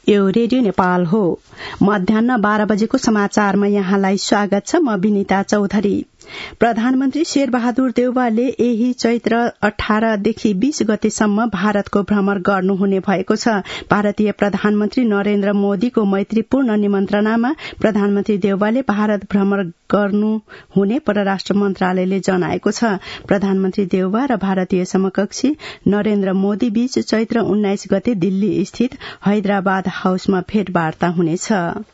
यो रेडियो नेपाल हो। मध्याह्न 12 बजेको समाचारमा यहाँलाई स्वागत छ। म विनिता चौधरी। प्रधानमन्त्री शेरबहादुर देउवाले यही चैत्र 18 देखि 20 गतेसम्म भारतको भ्रमण गर्नुहुने भएको छ। भारतीय प्रधानमन्त्री नरेन्द्र मोदीको मैत्रीपूर्ण निमन्त्रणामा प्रधानमन्त्री देउवाले भारत भ्रमण गर्नुहुने परराष्ट्र मन्त्रालयले जनाएको छ। प्रधानमन्त्री देउवा र भारतीय समकक्षी नरेन्द्र मोदी बीच चैत्र 19 गते दिल्ली स्थित हैदराबाद हाउसमा भेटवार्ता हुनेछ।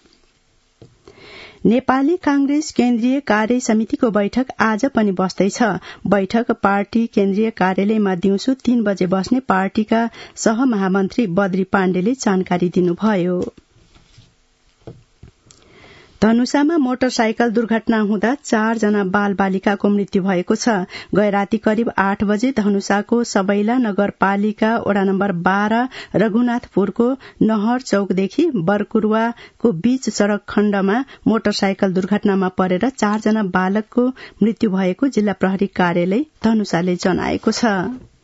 नेपाली कांग्रेस केन्द्रीय कार्य समितिको बैठक आज पनि बस्दैछ। बैठक पार्टी केन्द्रीय कार्यालयमा दिउँसो 3 बजे बस्ने पार्टीका सहमहामन्त्री बद्री पाण्डेले जानकारी दिनुभयो। धनुषामा मोटरसाइकल दुर्घटना हुँदा 4 जना बाल बालिकाको मृत्यु भएको छ। गैराती करिब 8 बजे धनुषाको सबैला नगरपालिका वडा नम्बर 12 रघुनाथपुरको नहर चौकदेखि बरकुरुवाको बीच सड़क खण्डमा मोटरसाइकल दुर्घटनामा परेर 4 जना बालकको मृत्यु भएको जिल्ला प्रहरी कार्यालय धनुषाले जनाएको छ।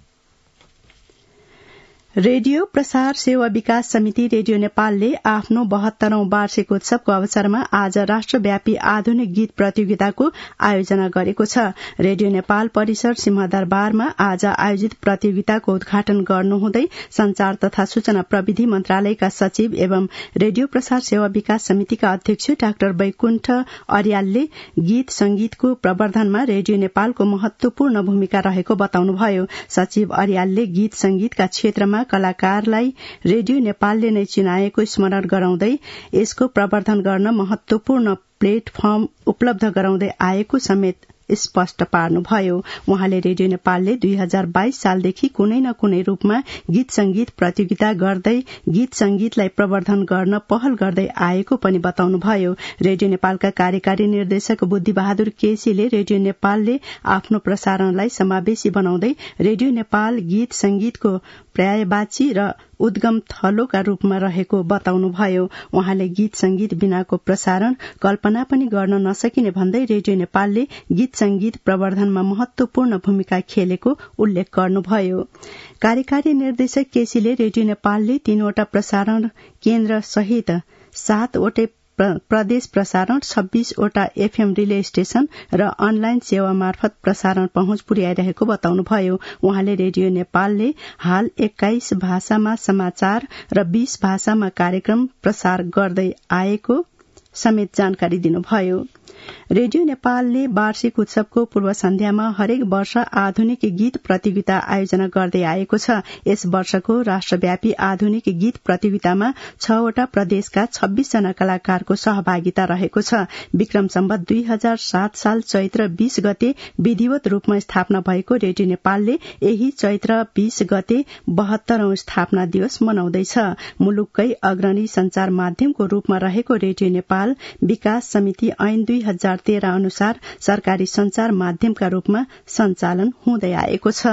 रेडियो प्रसार सेवा विकास समिति रेडियो नेपालले आफ्नो 72औं वार्षिक उत्सवको अवसरमा आज राष्ट्रव्यापी आधुनिक गीत प्रतियोगिताको आयोजना गरेको छ। रेडियो नेपाल परिसर सिंहदरबारमा आज आयोजित प्रतियोगिताको उद्घाटन गर्नुहुँदै संचार तथा सूचना प्रविधि मन्त्रालयका सचिव एवं रेडियो प्रसार सेवा विकास समितिका अध्यक्ष डाक्टर वैकुण्ठ अर्यालले गीत संगीतको प्रवर्धनमा रेडियो नेपालको महत्वपूर्ण भूमिका रहेको बताउनुभयो। सचिव अर्यालले गीत संगीतका क्षेत्रमा कलाकारलाई रेडियो नेपालले नै चिनाएको स्मरण गराउँदै यसको प्रवर्धन गर्न महत्वपूर्ण प्लेटफर्म उपलब्ध गराउँदै आएको समेत स्पष्ट पार्नुभयो। उहाँले रेडियो नेपालले 2022 सालदेखि कुनै न कुनै रूपमा गीत संगीत प्रतियोगिता गर्दै गीत संगीतलाई प्रवर्धन गर्न पहल गर्दै आएको पनि बताउनुभयो। रेडियो नेपालका कार्यकारी निर्देशक बुद्धिबहादुर केसीले रेडियो नेपालले आफ्नो प्रसारणलाई समावेशी बनाउँदै रेडियो नेपाल गीत संगीतको पर्यायवाची र उद्गम थलोका रूपमा रहेको बताउनुभयो। उहाँले गीत संगीत बिनाको प्रसारण कल्पना पनि गर्न नसकिने भन्दै रेडियो नेपालले गीत संगीत प्रवर्धनमा महत्वपूर्ण भूमिका खेलेको उल्लेख गर्नुभयो। कार्यकारी निर्देशक केसीले रेडियो नेपालले 3वटा प्रसारण केन्द्र सहित 7वटै प्रदेश प्रसारण 26वटा एफएम रिले स्टेशन र अनलाइन सेवा मार्फत प्रसारण पहुँच पुर्याइरहेको बताउनुभयो। उहाँले रेडियो नेपालले हाल 21 भाषामा समाचार र 20 भाषामा कार्यक्रम प्रसार गर्दै आएको समेत जानकारी दिनुभयो। रेडियो नेपालले वार्षिक उत्सवको पूर्व सन्ध्यामा हरेक वर्ष आधुनिक गीत प्रतियोगिता आयोजना गर्दै आएको छ। यस वर्षको राष्ट्रव्यापी आधुनिक गीत प्रतियोगितामा 6वटा प्रदेशका 26 जना कलाकारको सहभागिता रहेको छ। विक्रम सम्वत 2007 साल चैत्र 20 गते विधिवत रूपमा स्थापना भएको रेडियो नेपालले यही चैत्र 20 गते 72औं स्थापना दिवस मनाउँदैछ। मुलुककै अग्रणी संचार माध्यमको रूपमा रहेको रेडियो नेपाल विकास समिति ऐन 2013 अनुसार सरकारी संचार माध्यमका रूपमा सञ्चालन हुँदै आएको छ।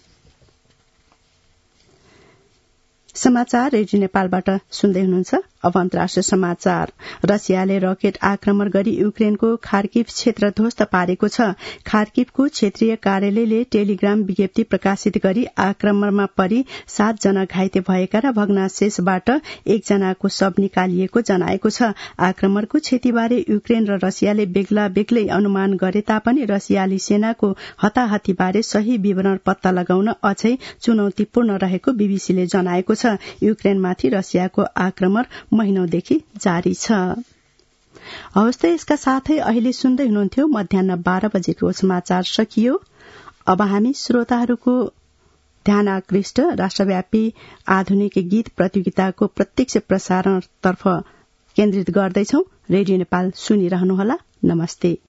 समाचार रेडियो नेपालबाट सुन्दै हुनुहुन्छ। अब अन्तर्राष्ट्रिय समाचार। रसियाले रकेट आक्रमण गरी युक्रेनको खार्किव क्षेत्र ध्वस्त पारेको छ। खार्किवको क्षेत्रीय कार्यालयले टेलिग्राम विज्ञप्ति प्रकाशित गरी आक्रमणमा परि 7 जना घाइते भएका र भग्नावशेषबाट 1 जनाको शव निकालिएको जनाएको छ। आक्रमणको क्षतिबारे युक्रेन र रसियाले बेग्ला बेग्लै अनुमान गरे तापनि रसियाली सेनाको हताहतीबारे सही विवरण पत्ता लगाउन अझै चुनौतीपूर्ण रहेको बीबीसीले जनाएको छ। युक्रेनमाथि रसियाको आक्रमण महिनौदेखि जारी छ। हवस् त यसका साथै अहिले सुन्दै हुनुहुन्थ्यो मध्याह्न 12 बजेको समाचार सकियो। अब हामी श्रोताहरूको ध्यान आकृष्ट राष्ट्रव्यापी आधुनिक गीत प्रतियोगिताको प्रत्यक्ष प्रसारणतर्फ केन्द्रित गर्दैछौ। रेडियो नेपाल सुनिरहनुहोला। नमस्ते।